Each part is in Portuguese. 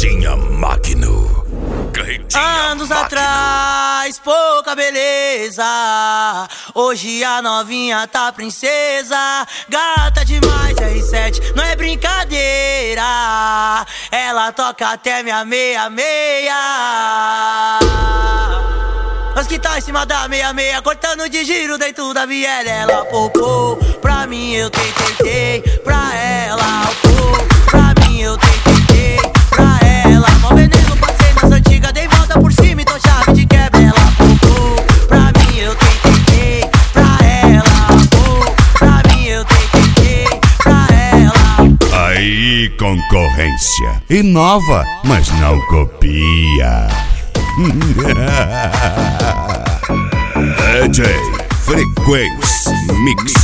Carretinha Magno. Anos atrás, pouca beleza. Hoje a novinha tá princesa. Gata demais, R7, não é brincadeira. Ela toca até minha meia-meia. Nós que tá em cima da meia-meia, cortando de giro dentro da viela. Ela popou, pra mim eu tentei, pra ela pô. Pra mim eu tentei, pra ela. Mal veneno, passei nas antigas, dei volta por cima e tô chave de quebra. Ela popou, pra mim eu tentei, pra ela pô. Pra mim eu tentei, pra ela. Aí, concorrência. Inova, mas não copia. DJ Frequência Mix.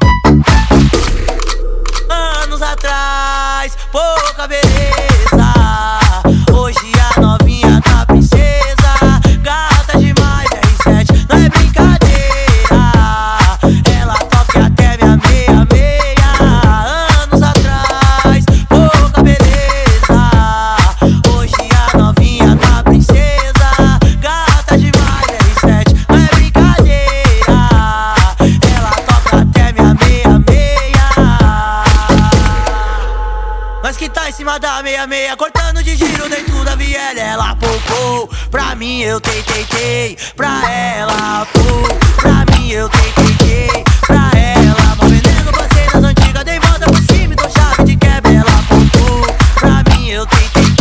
Anos atrás, pouca beleza. Hoje a novinha tá princesa. Gata demais, R7, não é brincadeira. Ela toca até minha meia-meia. Anos atrás, pouca beleza. Hoje a novinha tá princesa. Gata demais, R7, não é brincadeira. Ela toca até minha meia-meia. Nós que tá em cima da meia-meia, cortando de giro dentro da viela. Ela popou, pra mim eu tentei, pra ela pô. Pra mim eu tentei, pra ela. Mal veneno, passei nas antigas, dei volta por cima e tô chave de quebra. Ela popou, pra mim eu tentei.